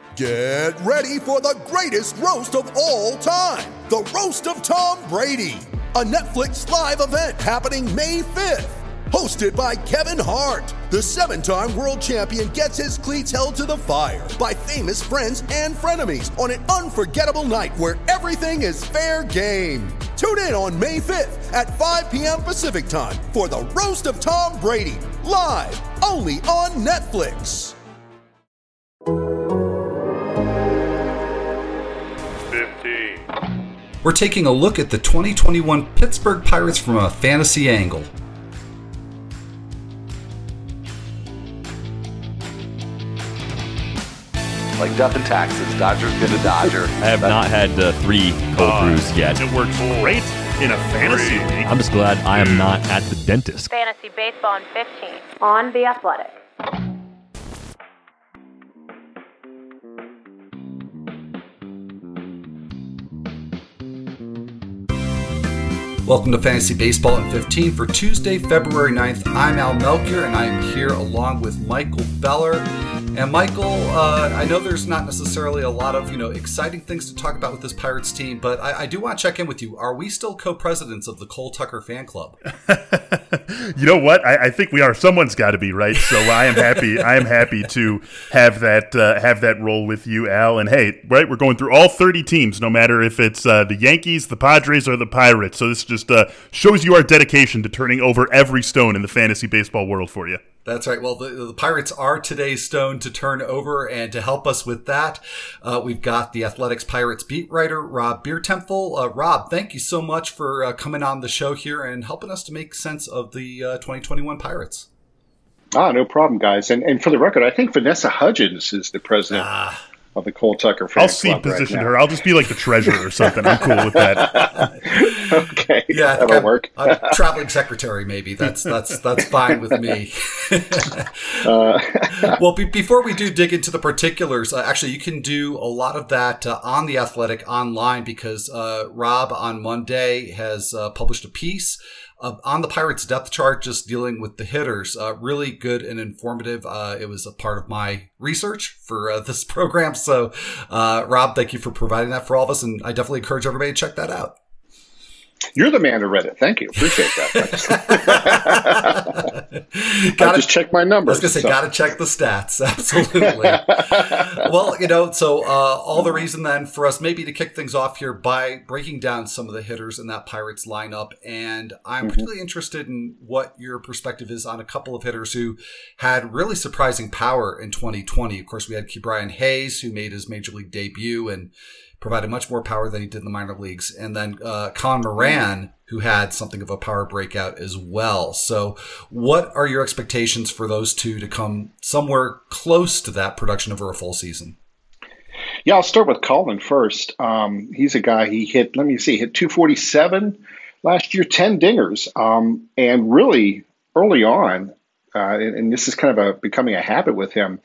Get ready for the greatest roast of all time, the Roast of Tom Brady, a Netflix live event happening May 5th. Hosted by Kevin Hart, the 7-time world champion gets his cleats held to the fire by famous friends and frenemies on an unforgettable night where everything is fair game. Tune in on May 5th at 5 p.m. Pacific time for the Roast of Tom Brady, live only on Netflix. 15. We're taking a look at the 2021 Pittsburgh Pirates from a fantasy angle. Like death and taxes, Dodger's been a Dodger. I have not had 3 cold brews yet. It works great in a fantasy league. I'm just glad I am not at the dentist. Fantasy Baseball in 15 on The Athletic. Welcome to Fantasy Baseball in 15 for Tuesday, February 9th. I'm Al Melchior, and I am here along with Michael Beller. And Michael, I know there's not necessarily a lot of exciting things to talk about with this Pirates team, but I do want to check in with you. Are we still co-presidents of the Cole Tucker fan club? You know what? I think we are. Someone's got to be, right? So I am happy. I am happy to have that role with you, Al. And hey, right, we're going through all 30 teams, no matter if it's the Yankees, the Padres, or the Pirates. So this just shows you our dedication to turning over every stone in the fantasy baseball world for you. That's right. Well, the Pirates are today's stone to turn over, and to help us with that, we've got the Athletics Pirates beat writer, Rob Biertempfel. Rob, thank you so much for coming on the show here and helping us to make sense of the 2021 Pirates. No problem, guys. And for the record, I think Vanessa Hudgens is the president of the Cole Tucker fan I'll club seat position right her. I'll just be like the treasurer or something. I'm cool with that. Okay, yeah, that'll work. I'm traveling secretary, maybe. That's fine with me. Well, before we do dig into the particulars, actually, you can do a lot of that on The Athletic online, because Rob on Monday has published a piece on the Pirates depth chart, just dealing with the hitters. Really good and informative. It was a part of my research for this program. So, Rob, thank you for providing that for all of us. And I definitely encourage everybody to check that out. You're the man who read it. Thank you. Appreciate that. I just checked my numbers. I was going to say, got to check the stats. Absolutely. Well, so all the reason then for us maybe to kick things off here by breaking down some of the hitters in that Pirates lineup. And I'm particularly interested in what your perspective is on a couple of hitters who had really surprising power in 2020. Of course, we had Ke'Bryan Hayes, who made his major league debut and provided much more power than he did in the minor leagues. And then Colin Moran, who had something of a power breakout as well. So what are your expectations for those two to come somewhere close to that production over a full season? Yeah, I'll start with Colin first. He's a guy, he hit 247 last year, 10 dingers. And really early on, and this is kind of becoming a habit with him,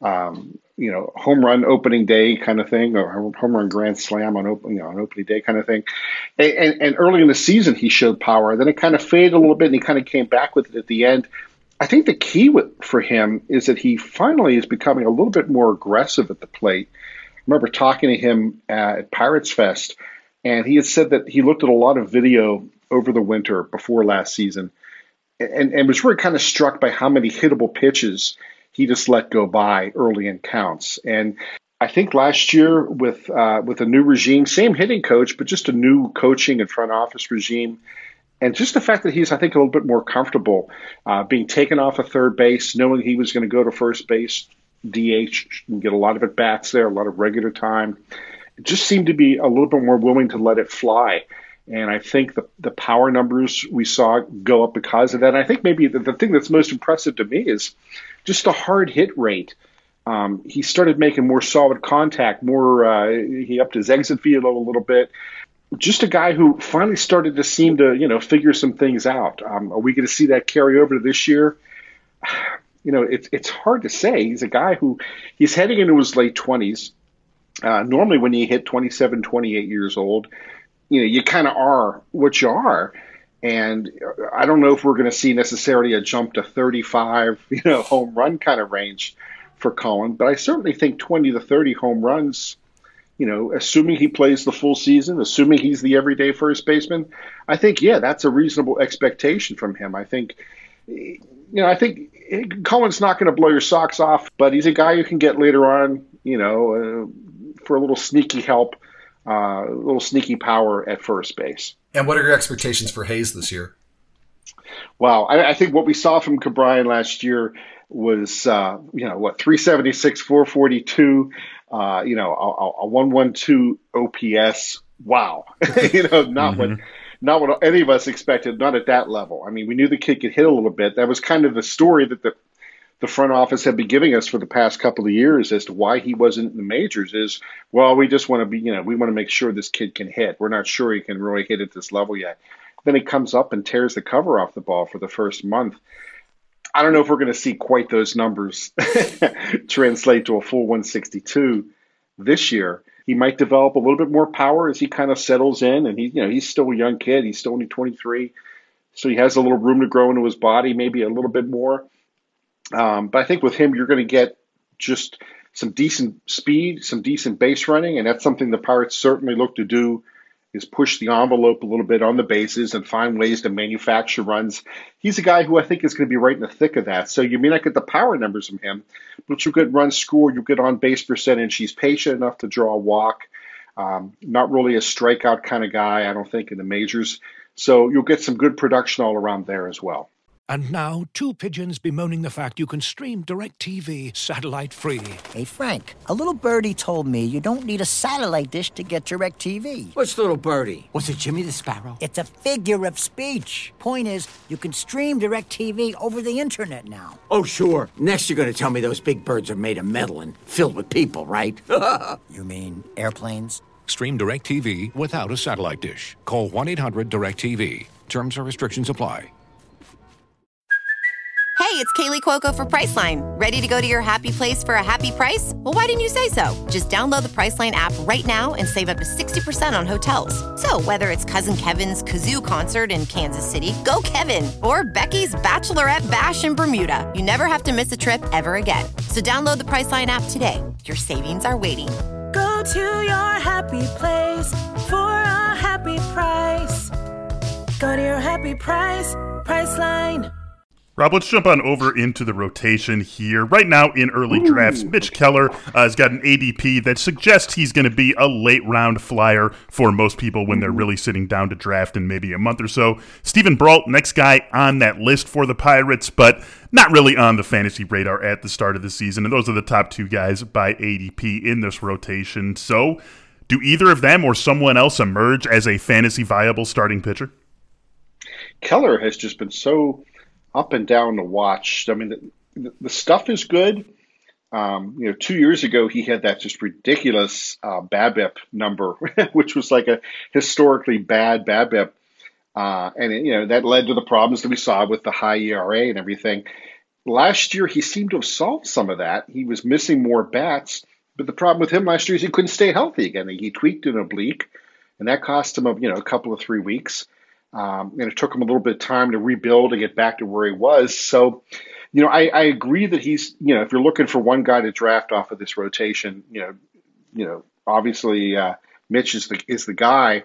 home run opening day kind of thing, or home run grand slam on opening day kind of thing. And early in the season, he showed power. Then it kind of faded a little bit, and he kind of came back with it at the end. I think the key for him is that he finally is becoming a little bit more aggressive at the plate. I remember talking to him at Pirates Fest, and he had said that he looked at a lot of video over the winter before last season, and was really kind of struck by how many hittable pitches he just let go by early in counts. And I think last year with a new regime, same hitting coach, but just a new coaching and front office regime, and just the fact that he's, I think, a little bit more comfortable being taken off of third base, knowing he was going to go to first base, DH, and get a lot of at-bats there, a lot of regular time. It just seemed to be a little bit more willing to let it fly. And I think the power numbers we saw go up because of that. And I think maybe the thing that's most impressive to me is just the hard hit rate. He started making more solid contact, he upped his exit velo a little bit. Just a guy who finally started to seem to, figure some things out. Are we going to see that carry over to this year? It's hard to say. He's a guy who he's heading into his late 20s. Normally when you hit 27, 28 years old, you kind of are what you are. And I don't know if we're going to see necessarily a jump to 35, home run kind of range for Colin, but I certainly think 20 to 30 home runs, assuming he plays the full season, assuming he's the everyday first baseman, I think, yeah, that's a reasonable expectation from him. I think Colin's not going to blow your socks off, but he's a guy you can get later on, for a little sneaky help, a little sneaky power at first base. And what are your expectations for Hayes this year? Well, I think what we saw from Ke'Bryan last year was, 376, 442, a 112 OPS. Wow. Not what any of us expected, not at that level. I mean, we knew the kid could hit a little bit. That was kind of the story that the front office had been giving us for the past couple of years as to why he wasn't in the majors is, well, we just want to we want to make sure this kid can hit. We're not sure he can really hit at this level yet. Then he comes up and tears the cover off the ball for the first month. I don't know if we're going to see quite those numbers translate to a full 162 this year. He might develop a little bit more power as he kind of settles in, and he's still a young kid. He's still only 23, so he has a little room to grow into his body, maybe a little bit more. But I think with him, you're going to get just some decent speed, some decent base running, and that's something the Pirates certainly look to do, is push the envelope a little bit on the bases and find ways to manufacture runs. He's a guy who I think is going to be right in the thick of that. So you may not get the power numbers from him, but you'll get runs scored, you'll get on base percentage. He's patient enough to draw a walk. Not really a strikeout kind of guy, I don't think, in the majors. So you'll get some good production all around there as well. And now, two pigeons bemoaning the fact you can stream DirecTV satellite-free. Hey, Frank, a little birdie told me you don't need a satellite dish to get DirecTV. What's little birdie? Was it Jimmy the Sparrow? It's a figure of speech. Point is, you can stream DirecTV over the internet now. Oh, sure. Next you're going to tell me those big birds are made of metal and filled with people, right? You mean airplanes? Stream DirecTV without a satellite dish. Call 1-800-DirecTV. Terms and restrictions apply. Hey, it's Kaylee Cuoco for Priceline. Ready to go to your happy place for a happy price? Well, why didn't you say so? Just download the Priceline app right now and save up to 60% on hotels. So whether it's Cousin Kevin's Kazoo Concert in Kansas City, go Kevin, or Becky's Bachelorette Bash in Bermuda, you never have to miss a trip ever again. So download the Priceline app today. Your savings are waiting. Go to your happy place for a happy price. Go to your happy price, Priceline. Rob, let's jump on over into the rotation here. Right now in early drafts, Mitch Keller has got an ADP that suggests he's going to be a late-round flyer for most people when they're really sitting down to draft in maybe a month or so. Steven Brault, next guy on that list for the Pirates, but not really on the fantasy radar at the start of the season. And those are the top two guys by ADP in this rotation. So do either of them or someone else emerge as a fantasy viable starting pitcher? Keller has just been so up and down to watch. I mean, the stuff is good. 2 years ago, he had that just ridiculous BABIP number, which was like a historically bad BABIP. And that led to the problems that we saw with the high ERA and everything. Last year, he seemed to have solved some of that. He was missing more bats. But the problem with him last year is he couldn't stay healthy again. He tweaked an oblique, and that cost him a couple of 3 weeks. And it took him a little bit of time to rebuild and get back to where he was. So, I agree that he's, if you're looking for one guy to draft off of this rotation, obviously Mitch is the guy.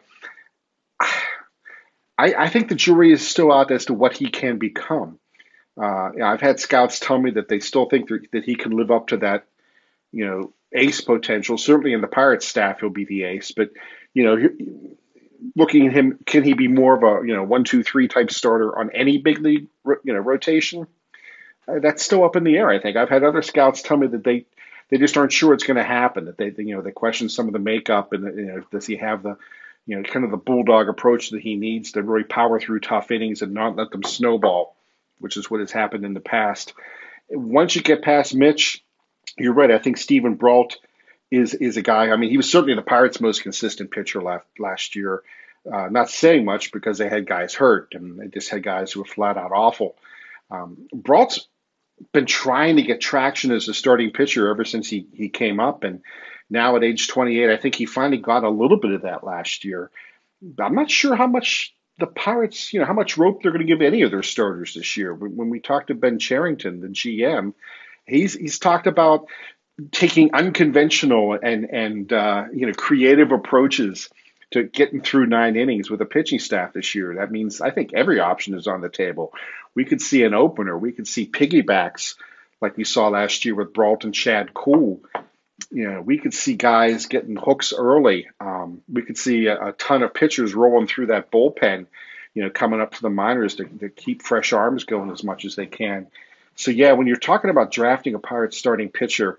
I think the jury is still out as to what he can become. I've had scouts tell me that they still think that he can live up to that, ace potential. Certainly in the Pirates staff, he'll be the ace. But, looking at him, can he be more of a 1, 2, 3 type starter on any big league rotation? That's still up in the air. I think I've had other scouts tell me that they just aren't sure it's going to happen. That they question some of the makeup and does he have the kind of the bulldog approach that he needs to really power through tough innings and not let them snowball, which is what has happened in the past. Once you get past Mitch, you're right. I think Steven Brault is a guy. I mean, he was certainly the Pirates' most consistent pitcher last year. Not saying much because they had guys hurt and they just had guys who were flat out awful. Brault's been trying to get traction as a starting pitcher ever since he came up, and now at age 28, I think he finally got a little bit of that last year. I'm not sure how much the Pirates, how much rope they're going to give any of their starters this year. When we talked to Ben Cherington, the GM, He's talked about taking unconventional and creative approaches to getting through 9 innings with a pitching staff this year. That means I think every option is on the table. We could see an opener. We could see piggybacks like we saw last year with Brault and Chad Kuhl. We could see guys getting hooks early. We could see a ton of pitchers rolling through that bullpen, coming up to the minors to keep fresh arms going as much as they can. So, yeah, when you're talking about drafting a Pirates starting pitcher,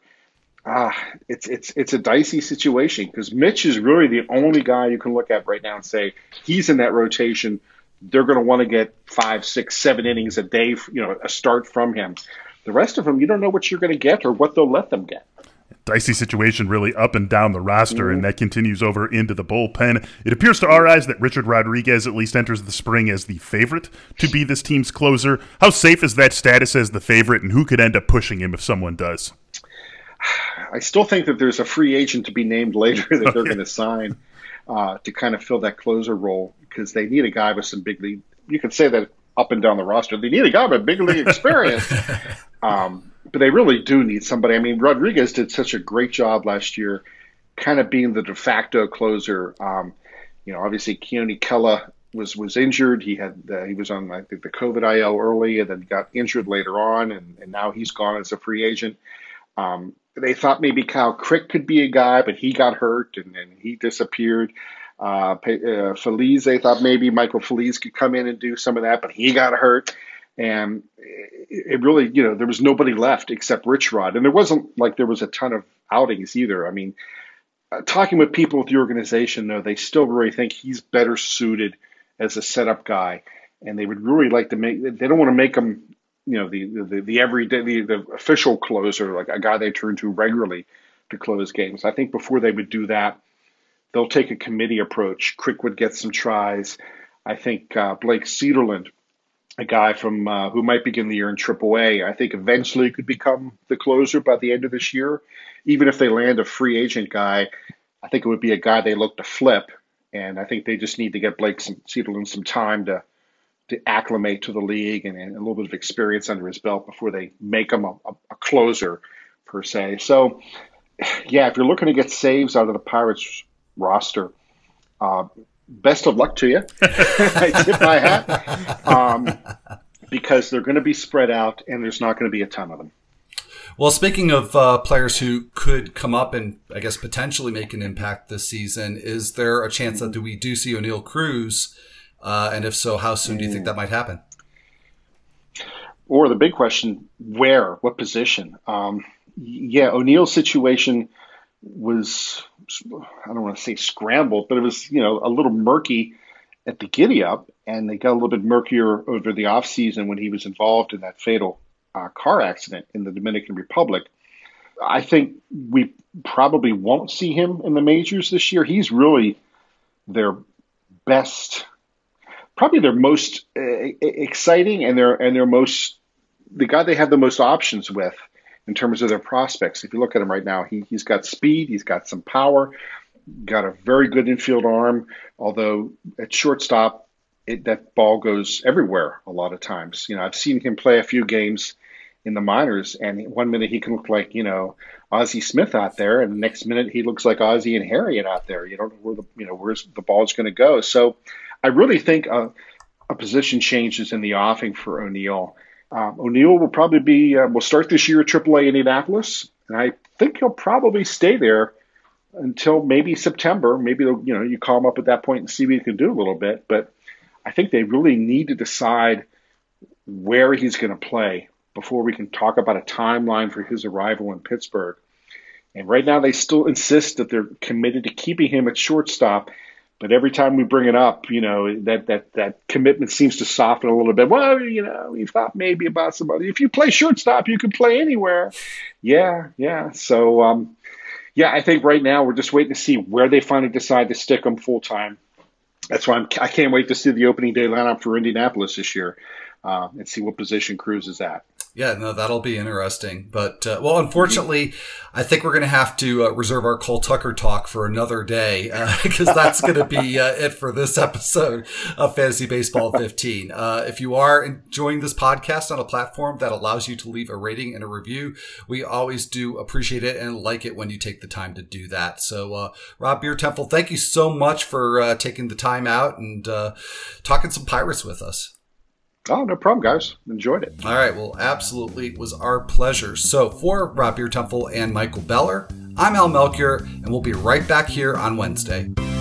it's a dicey situation because Mitch is really the only guy you can look at right now and say he's in that rotation. They're going to want to get 5, 6, 7 innings a day, a start from him. The rest of them, you don't know what you're going to get or what they'll let them get. Dicey situation really up and down the roster, and that continues over into the bullpen. It appears to our eyes that Richard Rodriguez at least enters the spring as the favorite to be this team's closer. How safe is that status as the favorite, and who could end up pushing him if someone does? I still think that there's a free agent to be named later that they're going to sign to kind of fill that closer role because they need a guy with some big league. You could say that up and down the roster. They need a guy with big league experience. But they really do need somebody. I mean, Rodriguez did such a great job last year kind of being the de facto closer. Obviously Keone Kela was injured. He was on, I think, the COVID IL early and then got injured later on, and now he's gone as a free agent. They thought maybe Kyle Crick could be a guy, but he got hurt and he disappeared. Feliz, they thought maybe Michael Feliz could come in and do some of that, but he got hurt. And it really, there was nobody left except Rich Rod. And there wasn't like there was a ton of outings either. I mean, talking with people with the organization, though, they still really think he's better suited as a setup guy. And they would really like to they don't want to make him, the everyday, the official closer, like a guy they turn to regularly to close games. I think before they would do that, they'll take a committee approach. Crick would get some tries. I think Blake Cederland, a guy from who might begin the year in AAA, I think eventually could become the closer by the end of this year. Even if they land a free agent guy, I think it would be a guy they look to flip. And I think they just need to get Blake Cederland some time to acclimate to the league and a little bit of experience under his belt before they make him a closer, per se. So, yeah, if you're looking to get saves out of the Pirates roster, best of luck to you. I tip my hat because they're going to be spread out and there's not going to be a ton of them. Well, speaking of players who could come up and I guess potentially make an impact this season, is there a chance that we do see O'Neill Cruz? And if so, how soon do you think that might happen? Or the big question, where? What position? O'Neill's situation was, I don't want to say scrambled, but it was, a little murky at the giddy up, and they got a little bit murkier over the offseason when he was involved in that fatal car accident in the Dominican Republic. I think we probably won't see him in the majors this year. He's really their best, probably their most exciting and their most, the guy they have the most options with in terms of their prospects. If you look at him right now, he's got speed, he's got some power, got a very good infield arm, although at shortstop, that ball goes everywhere a lot of times. I've seen him play a few games in the minors, and 1 minute he can look like, Ozzie Smith out there, and the next minute he looks like Ozzie and Harriet out there. You don't know where where's the ball's going to go. So I really think a position change is in the offing for O'Neill. O'Neill will probably be will start this year at AAA Indianapolis, and I think he'll probably stay there until maybe September. Maybe you call him up at that point and see what he can do a little bit. But I think they really need to decide where he's going to play before we can talk about a timeline for his arrival in Pittsburgh. And right now they still insist that they're committed to keeping him at shortstop. But every time we bring it up, that commitment seems to soften a little bit. Well, we thought maybe about somebody. If you play shortstop, you can play anywhere. Yeah. So, I think right now we're just waiting to see where they finally decide to stick him full time. That's why I can't wait to see the opening day lineup for Indianapolis this year and see what position Cruz is at. Yeah, no, that'll be interesting. But, well, unfortunately, I think we're going to have to reserve our Cole Tucker talk for another day because that's going to be it for this episode of Fantasy Baseball 15. If you are enjoying this podcast on a platform that allows you to leave a rating and a review, we always do appreciate it and like it when you take the time to do that. So, Rob Biertempfel, thank you so much for taking the time out and talking some Pirates with us. Oh, no problem, guys. Enjoyed it. All right. Well, absolutely. It was our pleasure. So for Rob Biertempfel and Michael Beller, I'm Al Melchior, and we'll be right back here on Wednesday.